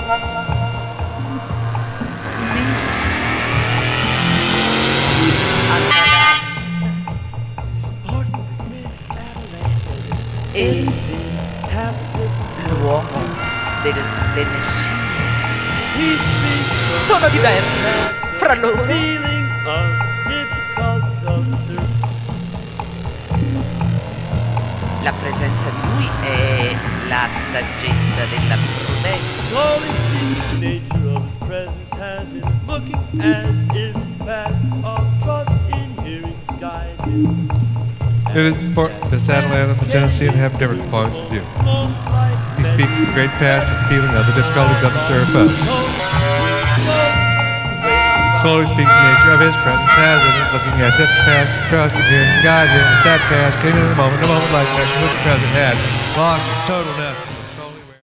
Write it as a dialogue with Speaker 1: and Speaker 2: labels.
Speaker 1: E l'uomo delle scie sono diversi fra loro. La presenza di lui è la saggezza della prudenza.
Speaker 2: It is important that Atalanta and Genesene have different points of view. He speaks with great passion, feeling of the difficulties of the surface. Slowly speaks the nature of his presence has in it, looking at this past, trusting him, guiding him, as that past came in a moment like that which the present had, lost its totalness.